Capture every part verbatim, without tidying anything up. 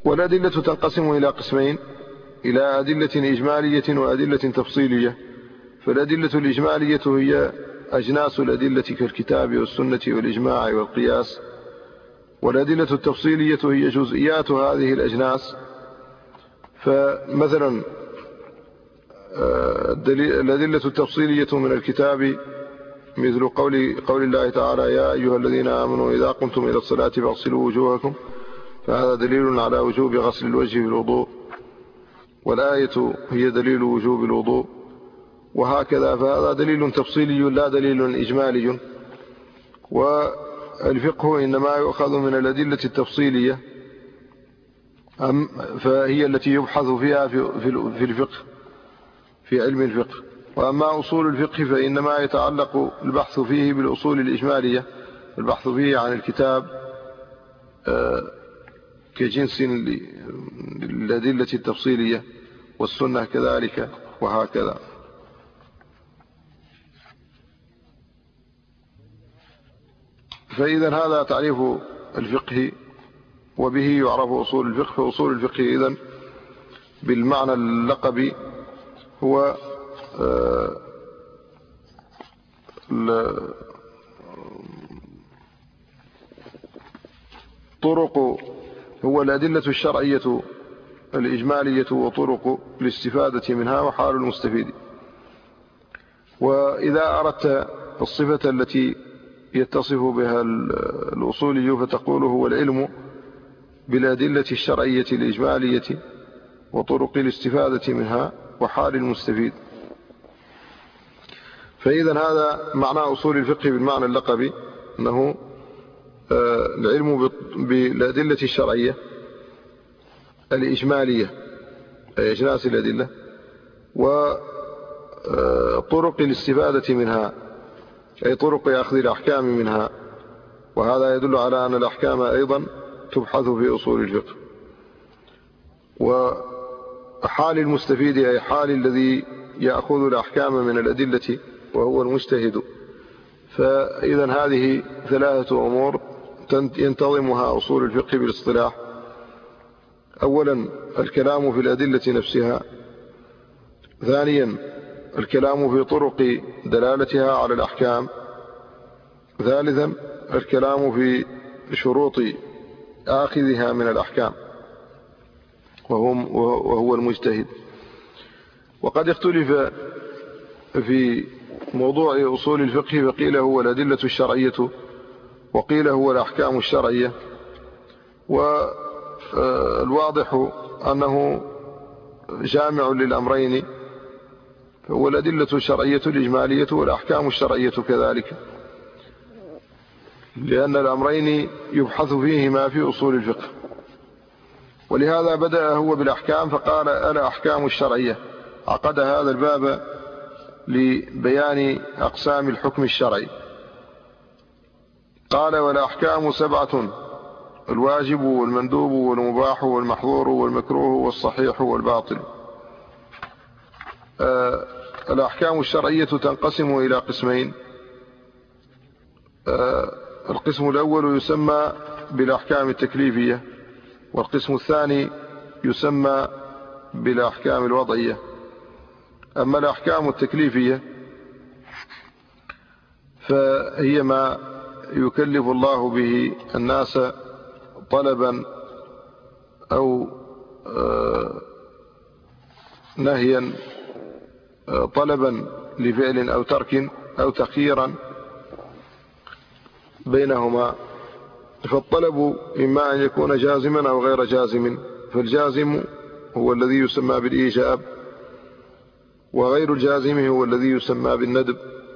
والأدلة تنقسم إلى قسمين، إلى أدلة إجمالية وأدلة تفصيلية. فالأدلة الإجمالية هي أجناس الأدلة كالكتاب والسنة والإجماع والقياس، والأدلة التفصيلية هي جزئيات هذه الأجناس. فمثلا الأدلة التفصيلية من الكتاب مثل قول, قول الله تعالى: يا أيها الذين آمنوا إذا قمتم إلى الصلاة فاغسلوا وجوهكم، فهذا دليل على وجوب غسل الوجه بالوضوء، والآية هي دليل وجوب الوضوء، وهكذا. فهذا دليل تفصيلي لا دليل إجمالي. والفقه إنما يؤخذ من الأدلة التفصيلية، فهي التي يبحث فيها في الفقه، في علم الفقه. وأما أصول الفقه فإنما يتعلق البحث فيه بالأصول الإجمالية، البحث فيه عن الكتاب كجنس للأدلة التفصيلية، والسنة كذلك، وهكذا. فإذا هذا تعريف الفقه، وبه يعرف أصول الفقه. فأصول الفقه إذن بالمعنى اللقبي هو طرق هو الأدلة الشرعية الإجمالية وطرق الاستفادة منها وحال المستفيد. وإذا أردت الصفة التي يتصف بها الأصولي فتقول هو العلم بالأدلة الشرعية الإجمالية وطرق الاستفادة منها وحال المستفيد. فإذا هذا معنى أصول الفقه بالمعنى اللقبي، أنه العلم بالأدلة الشرعية الإجمالية أي أجناس الأدلة، وطرق الاستفادة منها أي طرق أخذ الأحكام منها. وهذا يدل على أن الأحكام أيضا تبحث في أصول الفقه. وحال المستفيد أي حال الذي يأخذ الأحكام من الأدلة وهو المجتهد. فإذا هذه ثلاثة أمور ينتظمها أصول الفقه بالاصطلاح: أولا الكلام في الأدلة نفسها، ثانيا الكلام في طرق دلالتها على الأحكام، ثالثا الكلام في شروط آخذها من الأحكام وهو المجتهد. وقد اختلف في موضوع أصول الفقه، فقيل هو الأدلة الشرعية وقيل هو الأحكام الشرعية. والواضح أنه جامع للأمرين، فهو الأدلة الشرعية الإجمالية والأحكام الشرعية كذلك، لأن الأمرين يبحث فيهما في أصول الفقه. ولهذا بدأ هو بالأحكام فقال: الأحكام الشرعية. عقد هذا الباب لبيان أقسام الحكم الشرعي. قال: والأحكام سبعة: الواجب والمندوب والمباح والمحظور والمكروه والصحيح والباطل. آه الأحكام الشرعية تنقسم إلى قسمين. آه القسم الأول يسمى بالأحكام التكليفية، والقسم الثاني يسمى بالأحكام الوضعية. أما الأحكام التكليفية فهي ما يكلف الله به الناس طلبا أو نهيا، طلبا لفعل أو ترك أو تخييرا بينهما. فالطلب إما أن يكون جازما أو غير جازم، فالجازم هو الذي يسمى بالإيجاب، وغير الجازم هو الذي يسمى بالندب.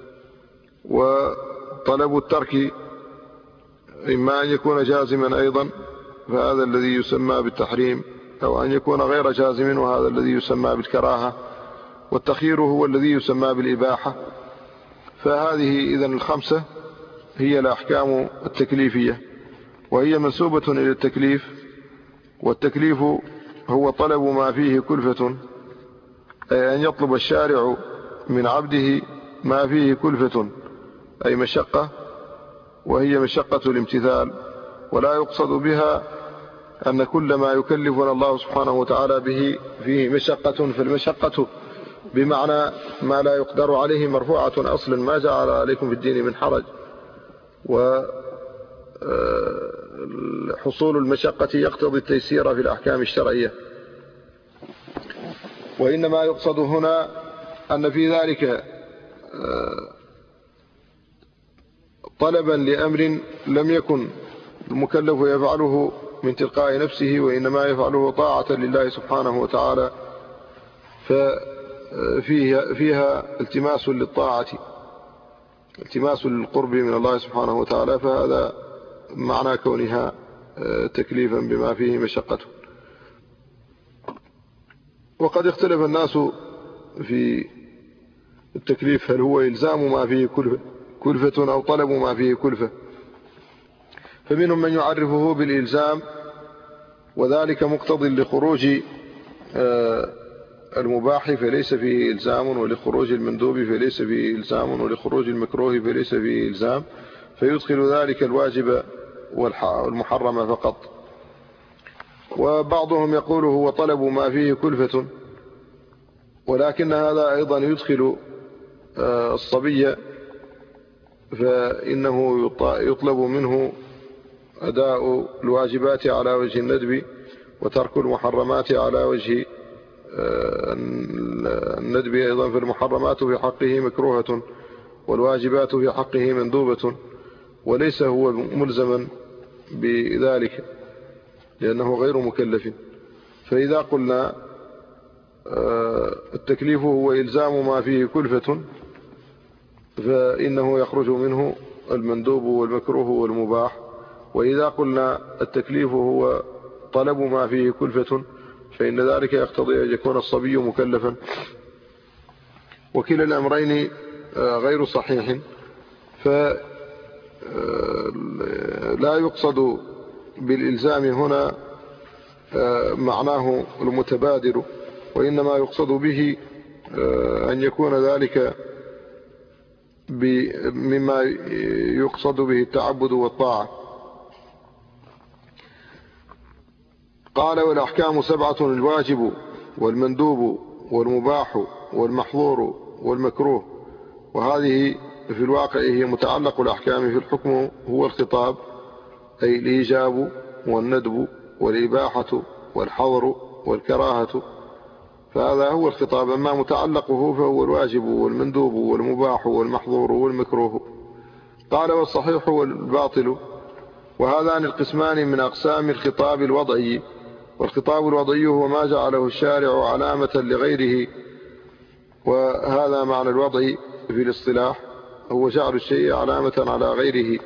وطلب الترك إما أن يكون جازما أيضا، فهذا الذي يسمى بالتحريم، أو أن يكون غير جازم، وهذا الذي يسمى بالكراهة. والتخيير هو الذي يسمى بالإباحة. فهذه إذن الخمسة هي الأحكام التكليفية، وهي منسوبة إلى التكليف. والتكليف هو طلب ما فيه كلفة، أي أن يطلب الشارع من عبده ما فيه كلفة أي مشقة، وهي مشقة الامتثال، ولا يقصد بها أن كل ما يكلفنا الله سبحانه وتعالى به فيه مشقة، فالمشقة بمعنى ما لا يقدر عليه مرفوعة أصلا، ما جعل عليكم في الدين من حرج. وحصول المشقة يقتضي التيسير في الأحكام الشرعية. وإنما يقصد هنا أن في ذلك طلبا لأمر لم يكن المكلف يفعله من تلقاء نفسه، وإنما يفعله طاعة لله سبحانه وتعالى، ففيها فيها التماس للطاعة، التماس للقرب من الله سبحانه وتعالى، فهذا معنى كونها تكليفا بما فيه مشقة. وقد اختلف الناس في التكليف، هل هو إلزام ما فيه كلفة أو طلب ما فيه كلفة. فمنهم من يعرفه بالإلزام، وذلك مقتضي لخروج المباح فليس فيه إلزام، ولخروج المندوب فليس فيه إلزام، ولخروج المكروه فليس فيه إلزام، فيدخل ذلك الواجب والمحرم فقط. وبعضهم يقول هو طلب ما فيه كلفة، ولكن هذا أيضا يدخل الصبي، فإنه يطلب منه أداء الواجبات على وجه الندب، وترك المحرمات على وجه الندب أيضا. في المحرمات في حقه مكروهة، والواجبات في حقه مندوبة، وليس هو ملزما بذلك لأنه غير مكلف. فإذا قلنا التكليف هو إلزام ما فيه كلفة، فإنه يخرج منه المندوب والمكروه والمباح. وإذا قلنا التكليف هو طلب ما فيه كلفة، فإن ذلك يقتضي أن يكون الصبي مكلفا. وكلا الأمرين غير صحيح، فلا يقصد بالإلزام هنا معناه المتبادر، وإنما يقصد به أن يكون ذلك مما يقصد به التعبد والطاعة. قال والأحكام سبعة: الواجب والمندوب والمباح والمحظور والمكروه. وهذه في الواقع هي متعلق الأحكام في الحكم، هو الخطاب، أي الإيجاب والندب والإباحة والحظر والكراهة، فهذا هو الخطاب. أما متعلقه فهو الواجب والمندوب والمباح والمحظور والمكروه. قال والصحيح والباطل. وهذان القسمان من أقسام الخطاب الوضعي. والخطاب الوضعي هو ما جعله الشارع علامة لغيره، وهذا معنى الوضع في الاصطلاح، هو جعل الشيء علامة على غيره.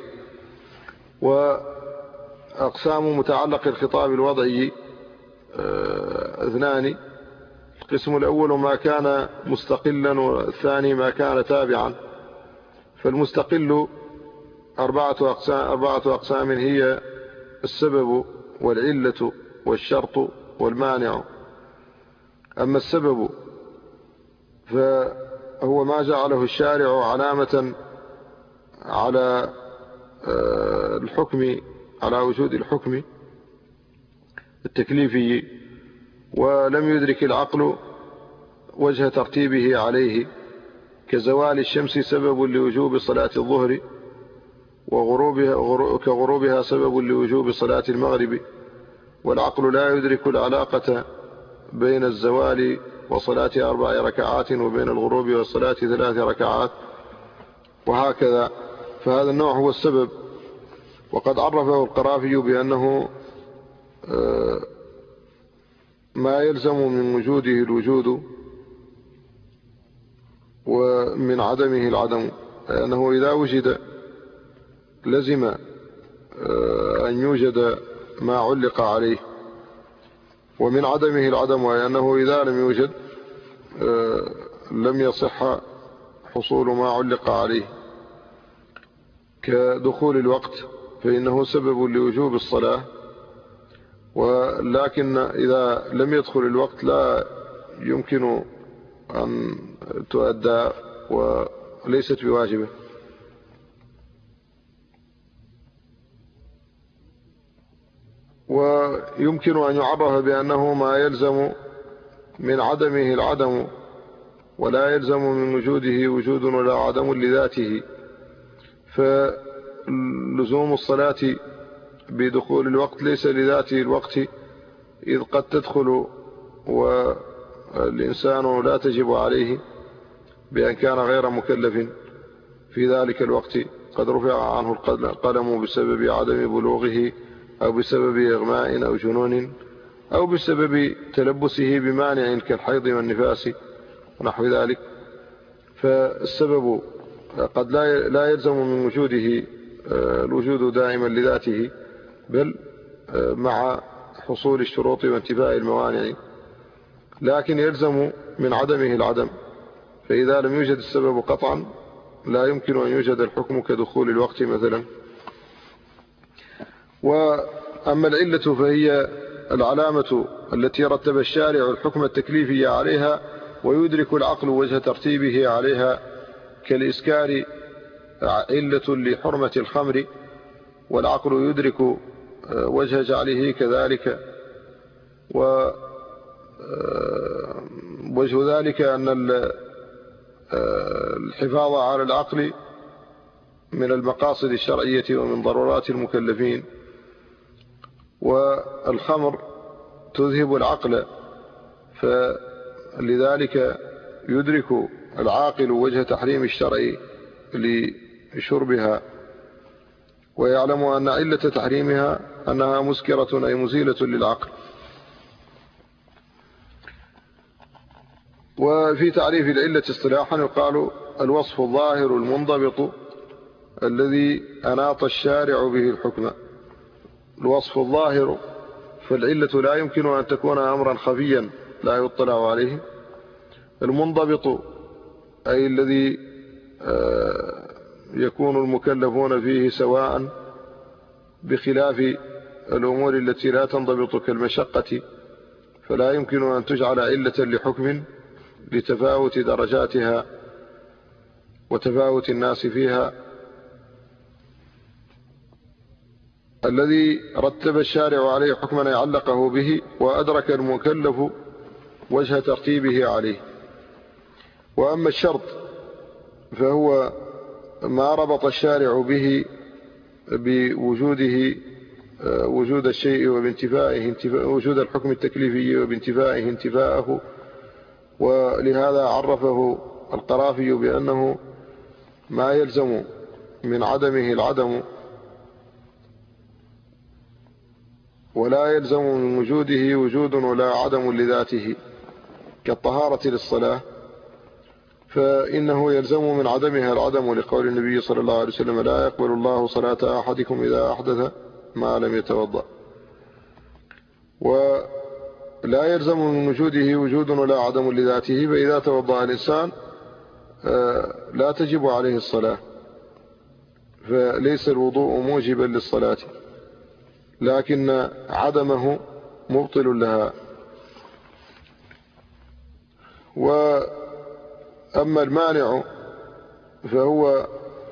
وأقسام متعلق الخطاب الوضعي اثنان: القسم الأول ما كان مستقلا، والثاني ما كان تابعا. فالمستقل أربعة أقسام, أربعة أقسام هي السبب والعلة والشرط والمانع. أما السبب فهو ما جعله الشارع علامة على الحكم، على وجود الحكم التكليفي، ولم يدرك العقل وجه ترتيبه عليه، كزوال الشمس سبب لوجوب صلاة الظهر، وغروبها كغروبها سبب لوجوب صلاة المغرب. والعقل لا يدرك العلاقة بين الزوال وصلاة أربع ركعات وبين الغروب وصلاة ثلاث ركعات، وهكذا. فهذا النوع هو السبب. وقد عرفه القرافي بأنه ما يلزم من وجوده الوجود ومن عدمه العدم، لأنه إذا وجد لزم أن يوجد ما علق عليه، ومن عدمه العدم، وأنه إذا لم يوجد لم يصح حصول ما علق عليه. كدخول الوقت فإنه سبب لوجوب الصلاة، ولكن إذا لم يدخل الوقت لا يمكن أن تؤدى وليست بواجبة. ويمكن أن يعرف بأنه ما يلزم من عدمه العدم ولا يلزم من وجوده وجود ولا عدم لذاته. فلزوم الصلاة بدخول الوقت ليس لذاته الوقت، إذ قد تدخل والإنسان لا تجب عليه بأن كان غير مكلف في ذلك الوقت، قد رفع عنه القلم بسبب عدم بلوغه أو بسبب إغماء أو جنون أو بسبب تلبسه بمانع كالحيض والنفاس ونحو ذلك. فالسبب قد لا يلزم من وجوده الوجود دائما لذاته، بل مع حصول الشروط وانتفاء الموانع، لكن يلزم من عدمه العدم. فإذا لم يوجد السبب قطعا لا يمكن أن يوجد الحكم كدخول الوقت مثلا. وأما العلة فهي العلامة التي رتب الشارع الحكم التكليفي عليها ويدرك العقل وجه ترتيبه عليها، كالإسكار علة لحرمة الخمر، والعقل يدرك وجه جعله كذلك. ووجه ذلك أن الحفاظ على العقل من المقاصد الشرعية ومن ضرورات المكلفين، والخمر تذهب العقل، فلذلك يدرك العاقل وجه تحريم الشرع لشربها، ويعلم أن علة تحريمها أنها مسكرة أي مزيلة للعقل. وفي تعريف العلة اصطلاحا يقال الوصف الظاهر المنضبط الذي أناط الشارع به الحكم. الوصف الظاهر، فالعلة لا يمكن أن تكون أمرا خفيا لا يطلع عليه. المنضبط أي الذي يكون المكلفون فيه سواء، بخلاف الأمور التي لا تنضبط كالمشقة، فلا يمكن أن تجعل علة لحكم لتفاوت درجاتها وتفاوت الناس فيها. الذي رتب الشارع عليه حكما يعلقه به وأدرك المكلف وجه ترتيبه عليه. وأما الشرط فهو ما ربط الشارع به بوجوده وجود الشيء وبانتفائه وجود الحكم التكليفي وبانتفائه انتفاءه. ولهذا عرفه القرافي بأنه ما يلزم من عدمه العدم ولا يلزم من وجوده وجود ولا عدم لذاته، كالطهارة للصلاة، فإنه يلزم من عدمها العدم، لقول النبي صلى الله عليه وسلم لا يقبل الله صلاة أحدكم إذا أحدث ما لم يتوضأ. ولا يلزم من وجوده وجود ولا عدم لذاته، فإذا توضأ الإنسان لا تجب عليه الصلاة، فليس الوضوء موجبا للصلاة، لكن عدمه مبطل لها. وأما المانع فهو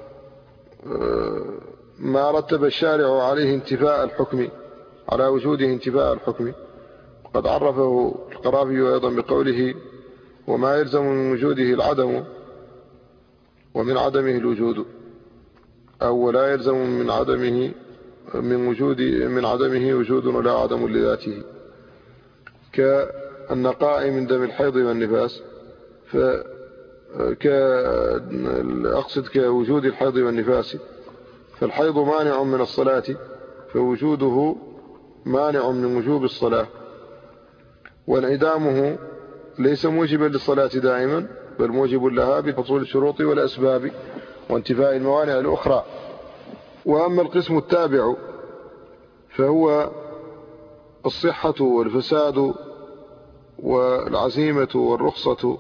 ما رتب الشارع عليه انتفاء الحكم، على وجوده انتفاء الحكم. قد عرفه القرافي أيضا بقوله وما يلزم من وجوده العدم ومن عدمه الوجود، أو ولا يلزم من عدمه من وجود من عدمه وجود ولا عدم لذاته، كالنقاء من دم الحيض والنفاس. ف أقصد كوجود الحيض والنفاس، فالحيض مانع من الصلاة، فوجوده مانع من وجوب الصلاة، وانعدامه ليس موجبا للصلاة دائما، بل موجب لها بحصول الشروط والأسباب وانتفاء الموانع الأخرى. وأما القسم التابع فهو الصحة والفساد والعزيمة والرخصة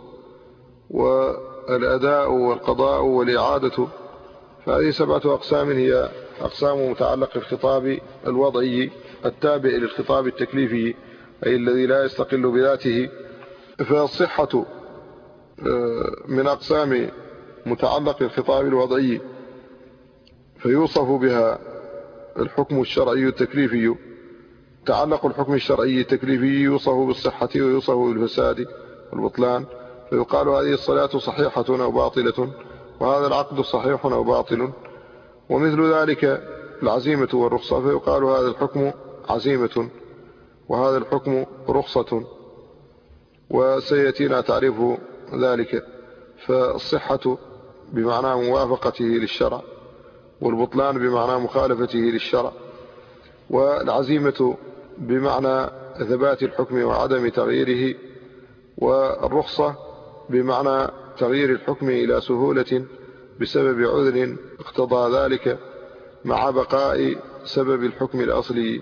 والأداء والقضاء والإعادة، فهذه سبعة أقسام هي أقسام متعلق الخطاب الوضعي التابع للخطاب التكليفي، أي الذي لا يستقل بذاته. فالصحة من أقسام متعلق الخطاب الوضعي، فيوصف بها الحكم الشرعي التكليفي تعلق الحكم الشرعي التكليفي يوصف بالصحة ويوصف بالفساد والبطلان، فيقال هذه الصلاة صحيحة أو باطلة، وهذا العقد صحيح أو باطل. ومثل ذلك العزيمة والرخصة، فيقال هذا الحكم عزيمة وهذا الحكم رخصة، وسيأتينا تعريف ذلك. فالصحة بمعنى موافقته للشرع، والبطلان بمعنى مخالفته للشرع، والعزيمة بمعنى ثبات الحكم وعدم تغييره، والرخصة بمعنى تغيير الحكم إلى سهولة بسبب عذر اقتضى ذلك مع بقاء سبب الحكم الأصلي،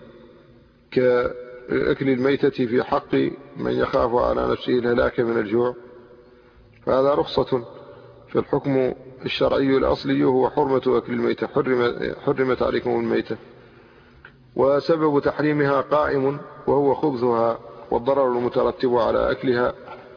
كأكل الميتة في حق من يخاف على نفسه الهلاك من الجوع، فهذا رخصة. فالحكم الشرعي الأصلي هو حرمة أكل الميتة، حرمت عليكم الميتة، وسبب تحريمها قائم وهو خبثها والضرر المترتب على أكلها،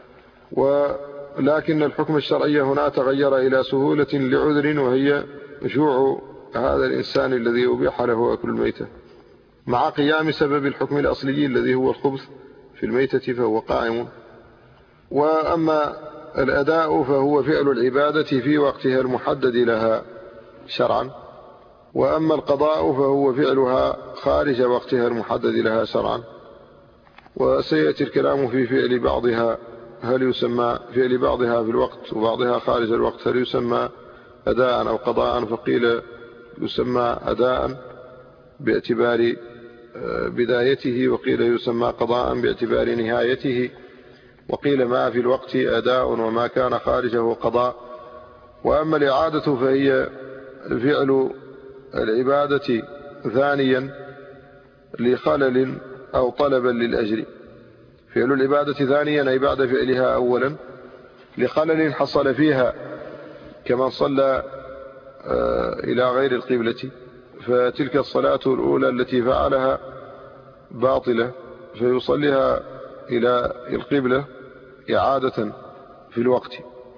ولكن الحكم الشرعي هنا تغير إلى سهولة لعذر، وهي جوع هذا الإنسان الذي أبيح له أكل الميتة، مع قيام سبب الحكم الأصلي الذي هو الخبث في الميتة فهو قائم. وأما الأداء فهو فعل العبادة في وقتها المحدد لها شرعا، وأما القضاء فهو فعلها خارج وقتها المحدد لها شرعا. وسيأتي الكلام في فعل بعضها، هل يسمى فعل بعضها في الوقت وبعضها خارج الوقت هل يسمى أداء أو قضاء؟ فقيل يسمى أداء باعتبار بدايته، وقيل يسمى قضاء باعتبار نهايته، وقيل ما في الوقت أداء وما كان خارجه قضاء. وأما الإعادة فهي فعل العبادة ثانيا لخلل أو طلبا للأجر، فعل العبادة ثانيا أي بعد فعلها أولا لخلل حصل فيها، كما صلى إلى غير القبلة، فتلك الصلاة الأولى التي فعلها باطلة فيصليها إلى القبلة إعادة في الوقت.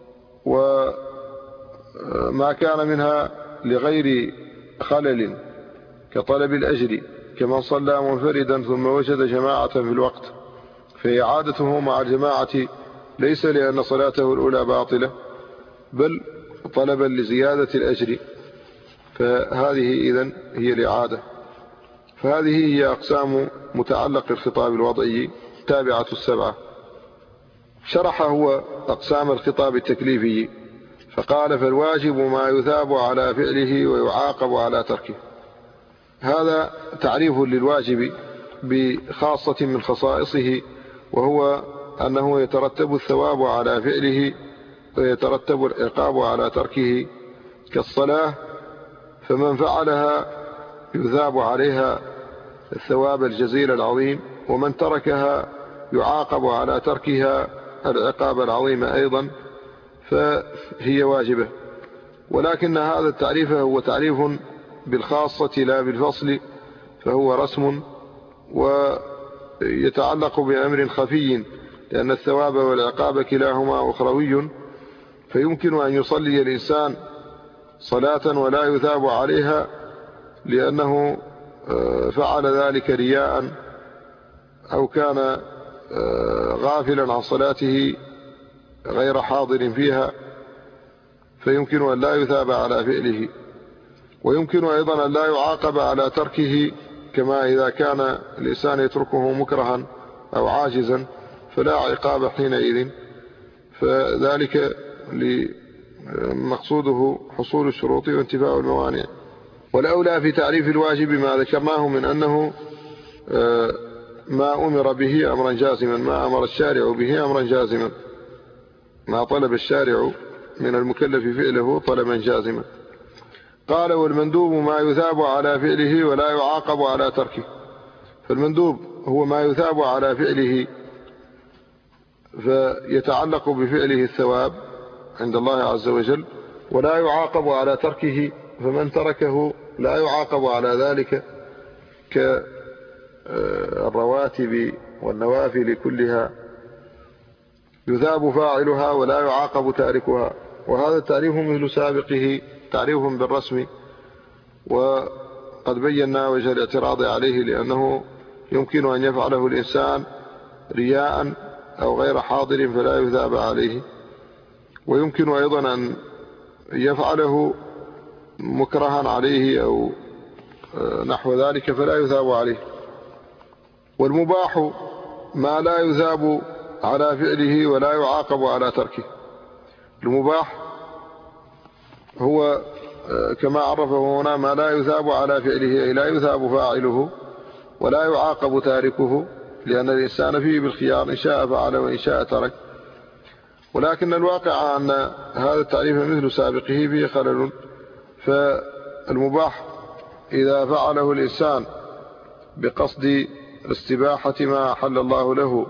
وما كان منها لغير خلل كطلب الأجر، كما صلى منفردا ثم وجد جماعة في الوقت، فإعادته مع الجماعة ليس لأن صلاته الأولى باطلة، بل طلبا لزيادة الأجر، فهذه إذن هي الإعادة. فهذه هي أقسام متعلق الخطاب الوضعي تابعة السبعة. شرح هو أقسام الخطاب التكليفي فقال: فالواجب ما يثاب على فعله ويعاقب على تركه. هذا تعريف للواجب بخاصة من خصائصه، وهو أنه يترتب الثواب على فعله ويترتب العقاب على تركه، كالصلاة فمن فعلها يثاب عليها الثواب الجزيل العظيم، ومن تركها يعاقب على تركها العقاب العظيم أيضا، فهي واجبة. ولكن هذا التعريف هو تعريف بالخاصة لا بالفصل، فهو رسم ويتعلق بأمر خفي، لأن الثواب والعقاب كلاهما أخروي، فيمكن أن يصلي الإنسان صلاة ولا يثاب عليها لأنه فعل ذلك رياء أو كان غافلا عن صلاته غير حاضر فيها، فيمكن أن لا يثاب على فعله. ويمكن أيضا أن لا يعاقب على تركه، كما إذا كان الإنسان يتركه مكرها أو عاجزا فلا عقاب حينئذ، فذلك مقصوده حصول الشروط وانتفاء الموانع. والأولى في تعريف الواجب ما ذكرناه من أنه ما أمر به أمرا جازما، ما أمر الشارع به أمرا جازما، ما طلب الشارع من المكلف فعله طلبا جازما. قال: والمندوب ما يثاب على فعله ولا يعاقب على تركه. فالمندوب هو ما يثاب على فعله فيتعلق بفعله الثواب عند الله عز وجل، ولا يعاقب على تركه، فمن تركه لا يعاقب على ذلك، كالرواتب والنوافل كلها يثاب فاعلها ولا يعاقب تاركها. وهذا التعريف مثل سابقه تعريف بالرسم، وقد بينا وجه الاعتراض عليه، لأنه يمكن أن يفعله الإنسان رياء أو غير حاضر فلا يثاب عليه، ويمكن أيضا أن يفعله مكرها عليه أو نحو ذلك فلا يثاب عليه. والمباح ما لا يثاب على فعله ولا يعاقب على تركه. المباح هو كما عرفه هنا ما لا يثاب على فعله، أي لا يثاب فاعله ولا يعاقب تاركه، لأن الإنسان فيه بالخيار إن شاء فعل وإن شاء ترك. ولكن الواقع أن هذا التعريف مثل سابقه فيه خلل. فالمباح إذا فعله الإنسان بقصد استباحة ما أحل الله له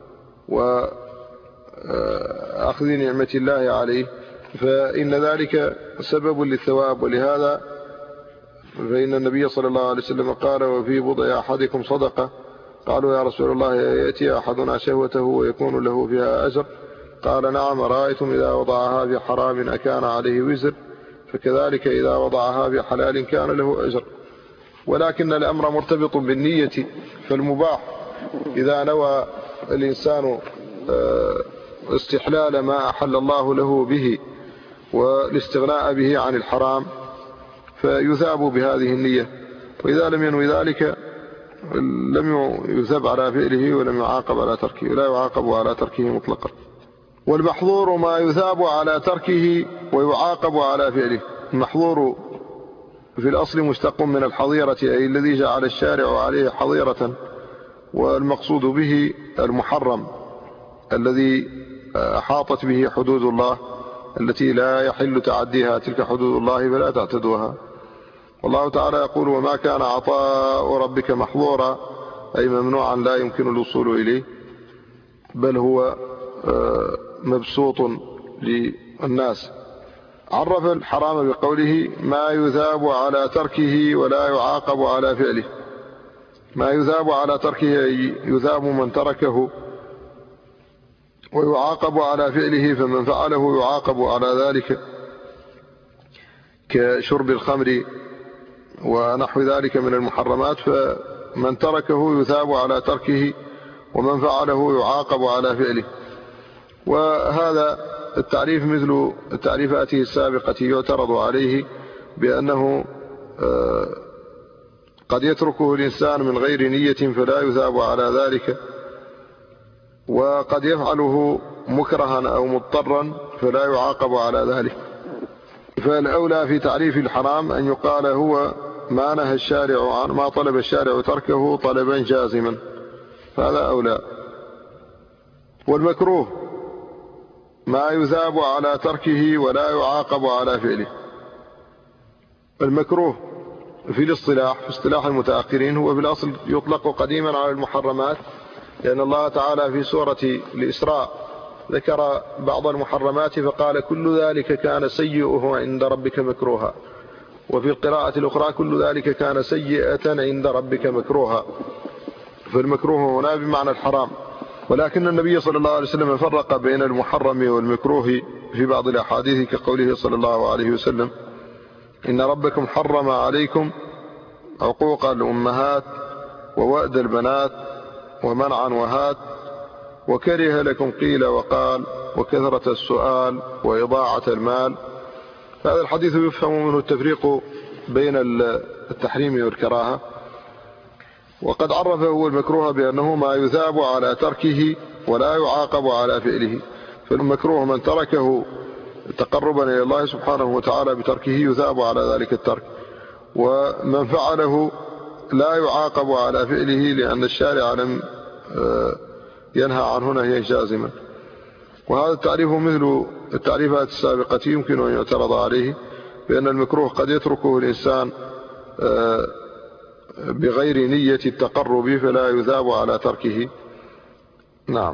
وأخذ نعمة الله عليه فإن ذلك سبب للثواب. ولهذا فإن النبي صلى الله عليه وسلم قال: وفي بضع أحدكم صدقة. قالوا: يا رسول الله يأتي أحدنا شهوته ويكون له فيها أجر؟ قال: نعم، رأيتم إذا وضعها في حرام أكان عليه وزر، فكذلك إذا وضعها في حلال كان له أجر. ولكن الأمر مرتبط بالنية. فالمباح إذا نوى الإنسان استحلال ما أحل الله له به والاستغناء به عن الحرام فيثاب بهذه النية، وإذا لم ينوي ذلك لم يثاب على فعله ولم يعاقب على تركه، ولا يعاقب على تركه مطلقا. والمحظور ما يثاب على تركه ويعاقب على فعله. المحظور في الأصل مشتق من الحظيرة، أي الذي جعل الشارع عليه حظيرة، والمقصود به المحرم الذي أحاطت به حدود الله التي لا يحل تعديها، تلك حدود الله فلا تعتدوها. والله تعالى يقول: وما كان عطاء ربك محظورا، أي ممنوعا لا يمكن الوصول إليه، بل هو مبسوط للناس. عرف الحرام بقوله: ما يثاب على تركه ولا يعاقب على فعله. ما يثاب على تركه أي يثاب من تركه، ويعاقب على فعله، فمن فعله يعاقب على ذلك كشرب الخمر ونحو ذلك من المحرمات، فمن تركه يثاب على تركه، ومن فعله يعاقب على فعله. وهذا التعريف مثل التعريفاته السابقة يعترض عليه بأنه قد يتركه الإنسان من غير نية فلا يثاب على ذلك، وقد يفعله مكرها أو مضطرا فلا يعاقب على ذلك. فالأولى في تعريف الحرام أن يقال هو ما نهى الشارع عن ما طلب الشارع تركه طلبا جازما، هذا أولى. والمكروه ما يثاب على تركه ولا يعاقب على فعله. المكروه في الاصطلاح، في اصطلاح المتأخرين، هو بالأصل يطلق قديما على المحرمات، لأن الله تعالى في سورة الإسراء ذكر بعض المحرمات فقال: كل ذلك كان سيئه عند ربك مكروها. وفي القراءة الأخرى: كل ذلك كان سيئة عند ربك مكروها. فالمكروه هنا بمعنى الحرام. ولكن النبي صلى الله عليه وسلم فرق بين المحرم والمكروه في بعض الأحاديث، كقوله صلى الله عليه وسلم: إن ربكم حرم عليكم عقوق الأمهات ووأد البنات ومنعا وهات وكره لكم قيل وقال وكثرة السؤال وإضاعة المال. هذا الحديث يفهم منه التفريق بين التحريم والكراهة. وقد عرفه المكروه بأنه ما يثاب على تركه ولا يعاقب على فعله. فالمكروه من تركه تقربا إلى الله سبحانه وتعالى بتركه يثاب على ذلك الترك، ومن فعله لا يعاقب على فعله لأن الشارع لم ينهى عنه نهيا جازما. وهذا التعريف مثل التعريفات السابقة يمكن أن يعترض عليه، بأن المكروه قد يتركه الإنسان بغير نية التقرب فلا يثاب على تركه. نعم.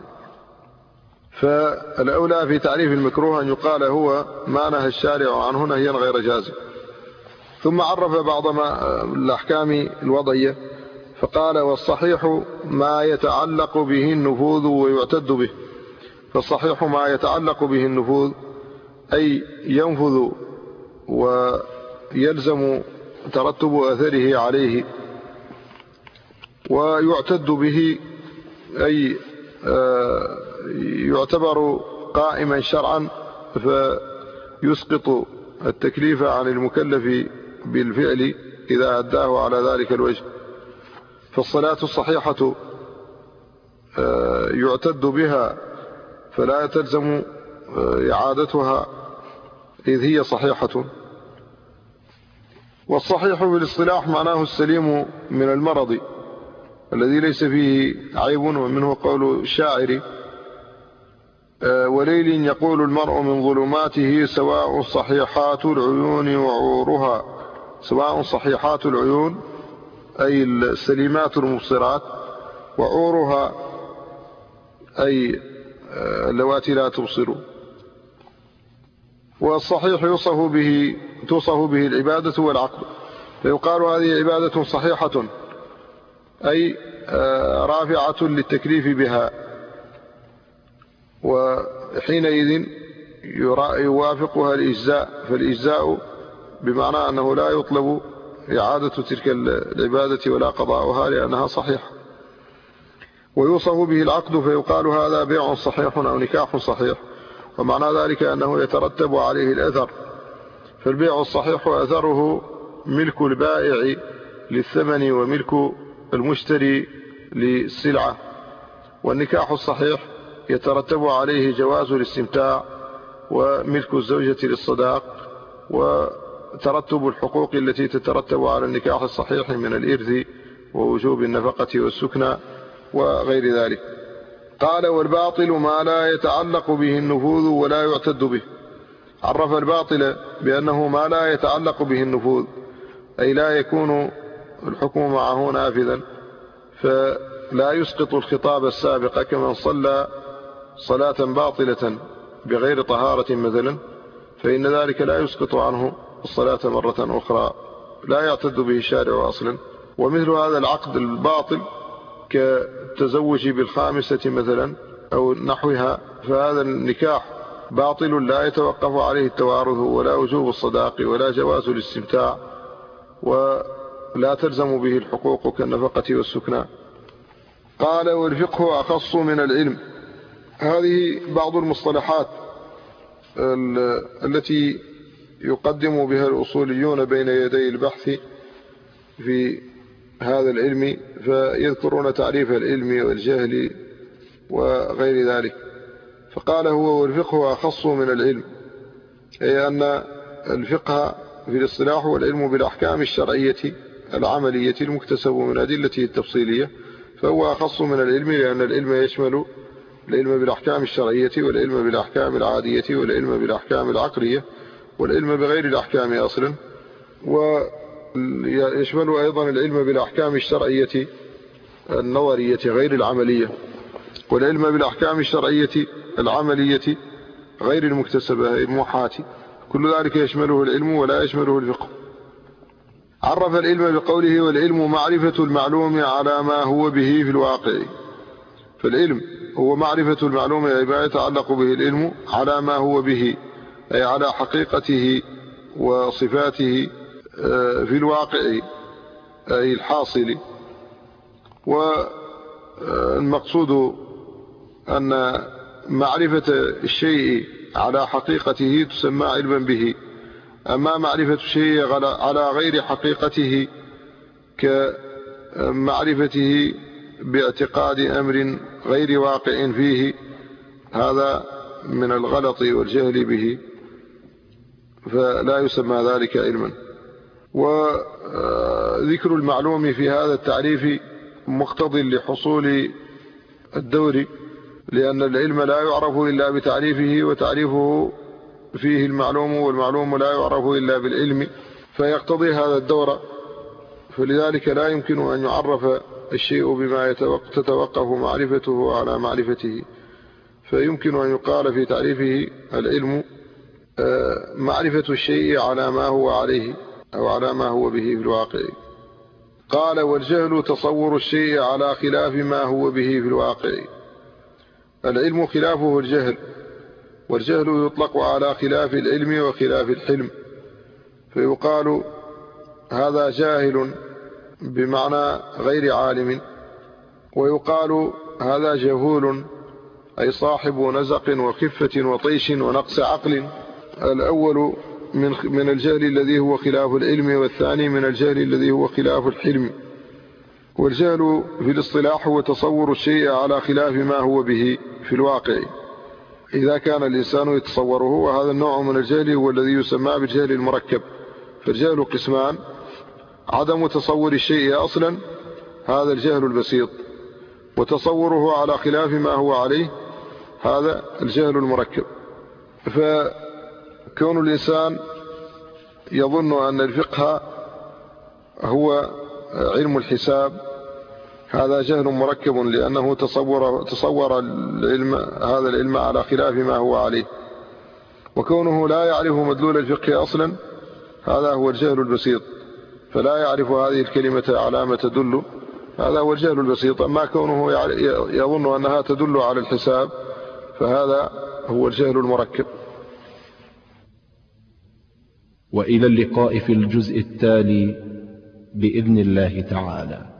فالأولى في تعريف المكروه أن يقال هو ما نهى الشارع عنه نهيا غير جازم. ثم عرف بعض ما الأحكام الوضعية فقال: والصحيح ما يتعلق به النفوذ ويعتد به. فالصحيح ما يتعلق به النفوذ أي ينفذ ويلزم ترتب أثره عليه، ويعتد به أي يعتبر قائما شرعا، فيسقط التكليف عن المكلف بالفعل إذا أداه على ذلك الوجه. فالصلاة الصحيحة يعتد بها فلا تلزم إعادتها إذ هي صحيحة. والصحيح بالاصطلاح معناه السليم من المرض الذي ليس فيه عيب، ومنه قول الشاعر: وليل يقول المرء من ظلماته سواء صحيحات العيون وعورها. سواء صحيحات العيون أي السليمات المبصرات، وعورها أي اللواتي لا تبصر. والصحيح يوصف به توصف به العبادة والعقل، فيقال هذه عبادة صحيحة أي رافعة للتكليف بها، وحينئذ يوافقها الإجزاء. فالإجزاء بمعنى أنه لا يطلب إعادة تلك العبادة ولا قضاؤها لأنها صحيحة. ويوصف به العقد، فيقال هذا بيع صحيح أو نكاح صحيح، ومعنى ذلك أنه يترتب عليه الأثر. فالبيع الصحيح أثره ملك البائع للثمن وملك المشتري للسلعة. والنكاح الصحيح يترتب عليه جواز الاستمتاع وملك الزوجة للصداق وترتب الحقوق التي تترتب على النكاح الصحيح من الإرث ووجوب النفقة والسكنى وغير ذلك. قال: والباطل ما لا يتعلق به النفوذ ولا يعتد به. عرف الباطل بأنه ما لا يتعلق به النفوذ، أي لا يكون الحكم معه نافذا، فلا يسقط الخطاب السابق كمن صلى صلاة باطلة بغير طهارة مثلا، فإن ذلك لا يسقط عنه الصلاة مرة أخرى، لا يعتد به الشارع أصلا. ومثل هذا العقد الباطل كالتزوج بالخامسة مثلا أو نحوها، فهذا النكاح باطل لا يتوقف عليه التوارث ولا وجوب الصداق ولا جواز الاستمتاع، ولا تلزم به الحقوق كالنفقة والسكنى. قال: والفقه أخص من العلم. هذه بعض المصطلحات التي يقدم بها الأصوليون بين يدي البحث في هذا العلم، فيذكرون تعريف العلم والجهل وغير ذلك. فقال هو: والفقه أخص من العلم، أي أن الفقه في الاصطلاح والعلم بالأحكام الشرعية العملية المكتسب من أدلته التفصيلية، فهو أخص من العلم، لأن العلم يشمل العلم بالأحكام الشرعية والعلم بالأحكام العادية والعلم بالأحكام العقلية والعلم بغير الأحكام أصلا، ويشمل أيضا العلم بالأحكام الشرعية النظرية غير العملية، والعلم بالأحكام الشرعية العملية غير المكتسبة الموحاة. كل ذلك يشمله العلم ولا يشمله الفقه. عرف العلم بقوله: والعلم معرفة المعلوم على ما هو به في الواقع. فالعلم هو معرفة المعلوم، أي ما يتعلق به العلم على ما هو به، أي على حقيقته وصفاته في الواقع أي الحاصل. والمقصود أن معرفة الشيء على حقيقته تسمى علما به، أما معرفة الشيء على غير حقيقته كمعرفته باعتقاد أمر غير واقع فيه، هذا من الغلط والجهل به، فلا يسمى ذلك علما. وذكر المعلوم في هذا التعريف مقتض لحصول الدور، لأن العلم لا يعرف إلا بتعريفه، وتعريفه فيه المعلوم، والمعلوم لا يعرف إلا بالعلم، فيقتضي هذا الدور. فلذلك لا يمكن أن يعرف الشيء بما تتوقف معرفته على معرفته، فيمكن أن يقال في تعريفه العلم معرفة الشيء على ما هو عليه أو على ما هو به في الواقع. قال: والجهل تصور الشيء على خلاف ما هو به في الواقع. العلم خلافه الجهل، والجهل يطلق على خلاف العلم وخلاف الحلم، فيقال هذا جاهل بمعنى غير عالم، ويقال هذا جهول أي صاحب نزق وخفة وطيش ونقص عقل. الأول من من الجهل الذي هو خلاف العلم، والثاني من الجهل الذي هو خلاف الحلم. والجهل في الاصطلاح هو تصور الشيء على خلاف ما هو به في الواقع إذا كان الإنسان يتصوره، وهذا النوع من الجهل هو الذي يسمى بالجهل المركب. فالجهل قسمان: عدم تصور الشيء أصلا، هذا الجهل البسيط، وتصوره على خلاف ما هو عليه، هذا الجهل المركب. فكون الإنسان يظن أن الفقه هو علم الحساب، هذا جهل مركب، لأنه تصور, تصور العلم هذا العلم على خلاف ما هو عليه. وكونه لا يعرف مدلول الفقه أصلا، هذا هو الجهل البسيط، فلا يعرف هذه الكلمة على ما تدل، هذا هو الجهل البسيط. أما كونه يظن أنها تدل على الحساب، فهذا هو الجهل المركب. وإلى اللقاء في الجزء التالي بإذن الله تعالى.